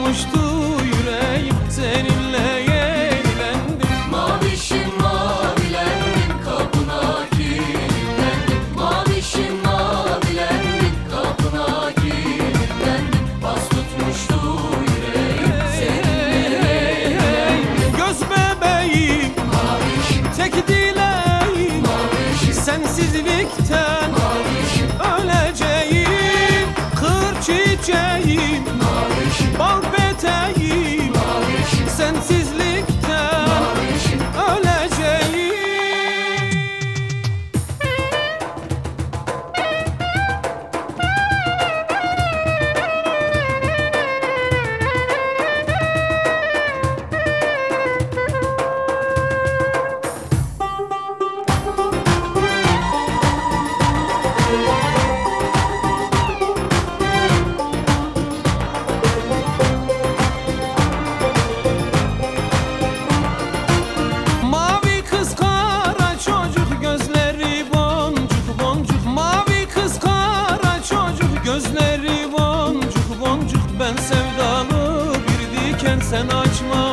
tutmuştu yüreğim, seninle yenilendim. Mavişim mavilendim, kapına kilitlendim. Mavişim mavilendim, kapına kilitlendim. Bas tutmuştu yüreğim, seninle yenilendim. Göz bebeğim, Mavişim, tek dileğim, mavişim, sensizlikten mavişim, öleceğim. Kır çiçeğim, mavişim, bal peteğim, mavişim, sensizlikten mavişim. öleceğim. Mavi kız kara çocuk, gözleri boncuk boncuk. Mavi kız kara çocuk, gözleri boncuk boncuk. Ben sevdalı bir diken, sen açma